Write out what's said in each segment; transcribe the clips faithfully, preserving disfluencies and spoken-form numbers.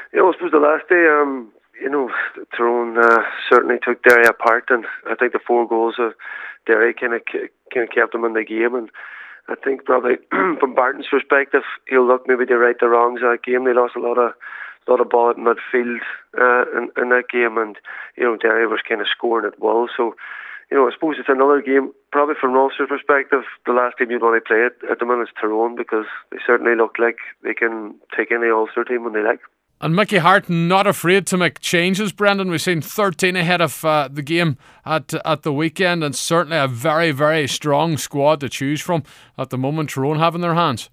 You know, I suppose the last day, um, you know, Tyrone uh, certainly took Derry apart, and I think the four goals of Derry kind of kind of kept them in the game. And I think probably from Barton's perspective, he'll look maybe to right the wrongs of that game. They lost a lot of a lot of ball at midfield uh, in, in that game, and you know, Derry was kind of scoring at will. So, you know, I suppose it's another game. Probably from Ulster's perspective, the last team you'd want to play it at the moment is Tyrone, because they certainly look like they can take any Ulster team when they like. And Mickey Harte not afraid to make changes, Brendan. We've seen thirteen ahead of uh, the game at at the weekend, and certainly a very, very strong squad to choose from at the moment Tyrone have in their hands.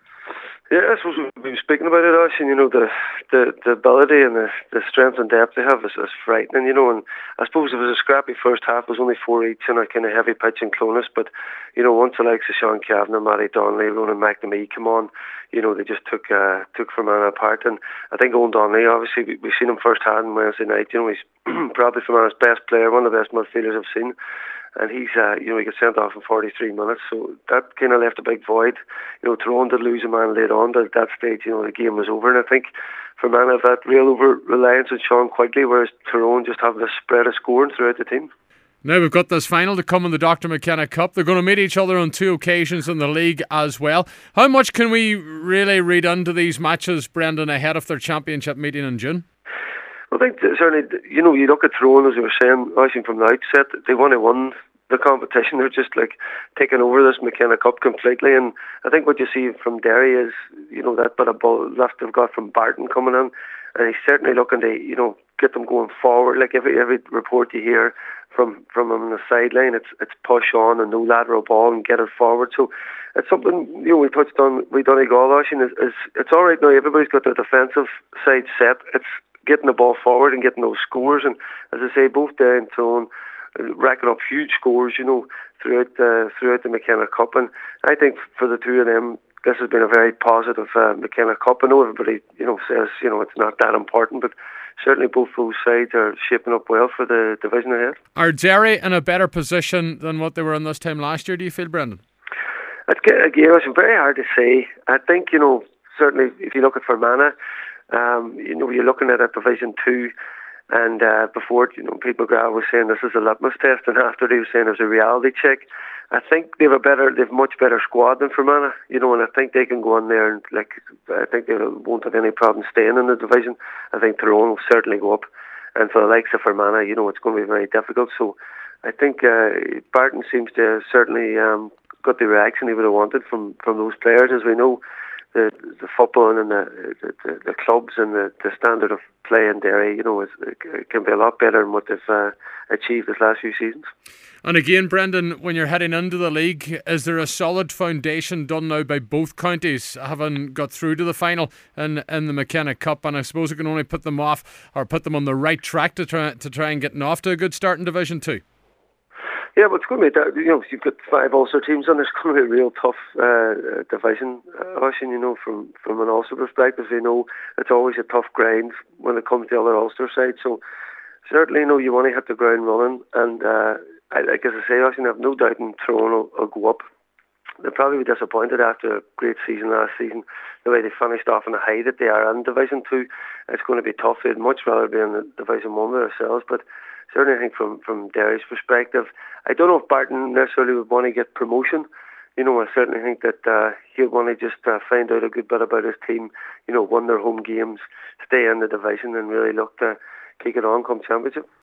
Yeah, I suppose we've been speaking about it, Ash, and you know, the, the, the ability and the, the strength and depth they have is, is frightening, you know, and I suppose it was a scrappy first half. It was only four each and a kind of heavy pitch in Clones, but, you know, once the likes of Sean Kavanagh, Matty Donnelly, Ronan McNamee come on, you know, they just took uh, took Fermanagh apart. And I think Owen Donnelly, obviously, we, we've seen him first hand on Wednesday night, you know, he's probably Fermanagh's best player, one of the best midfielders I've seen. And he's, uh, you know, he got sent off in forty-three minutes, so that kind of left a big void. You know, Tyrone did lose a man later on, but at that stage, you know, the game was over. And I think Fermanagh have that real over reliance on Sean Quigley, whereas Tyrone just have this spread of scoring throughout the team. Now we've got this final to come in the Doctor McKenna Cup. They're going to meet each other on two occasions in the league as well. How much can we really read into these matches, Brendan, ahead of their championship meeting in June? I think certainly, you know, you look at Tyrone, as we were saying, I think from the outset, they want to win the competition. They're just like taking over this McKenna Cup completely. And I think what you see from Derry is, you know, that bit of ball left they've got from Barton coming in, and he's certainly looking to, you know, get them going forward. Like every every report you hear from from him on the sideline, it's it's push on and no lateral ball and get it forward. So it's something, you know, we touched on with Donegal, is, is it's all right now. Everybody's got their defensive side set. It's getting the ball forward and getting those scores. And as I say, both Derry and Tyrone racking up huge scores, you know, throughout uh, throughout the McKenna Cup. And I think for the two of them, this has been a very positive uh, McKenna Cup. I know everybody, you know, says, you know, it's not that important, but certainly both those sides are shaping up well for the division ahead. Are Derry in a better position than what they were in this time last year, do you feel, Brendan? Again, it's very hard to say. I think, you know, certainly if you look at Fermanagh, um, you know, you're looking at a Division Two. And uh, before, you know, Pete McGrath was saying this is a litmus test, and after he was saying it was a reality check. I think they've a better, they've much better squad than Fermanagh, you know, and I think they can go in there and like, I think they won't have any problem staying in the division. I think Tyrone will certainly go up, and for the likes of Fermanagh, you know, it's going to be very difficult. So I think uh, Barton seems to have certainly um, got the reaction he would have wanted from from those players. As we know, the the football and the the, the clubs and the, the standard of play in Derry, you know, is, it can be a lot better than what they've uh, achieved this last few seasons. And again, Brendan, when you're heading into the league, is there a solid foundation done now by both counties, having got through to the final in, in the McKenna Cup? And I suppose it can only put them off, or put them on the right track to try to try and get off to a good start in Division Two. Yeah, but it's going to be, you know, you've got five Ulster teams and it's going to be a real tough uh, division, uh, you know, from, from an Ulster perspective. You know, it's always a tough grind when it comes to the other Ulster side. So certainly, you know, you want to hit the ground running. And uh, I, like as I say, I have no doubt in Tyrone will, will go up. They'll probably be disappointed after a great season last season, the way they finished off in a high that they are in Division Two. It's going to be tough. They'd much rather be in the Division One with themselves, but certainly I think from, from Derry's perspective, I don't know if Barton necessarily would want to get promotion. You know, I certainly think that uh, he'll want to just uh, find out a good bit about his team, you know, win their home games, stay in the division and really look to kick it on come championship.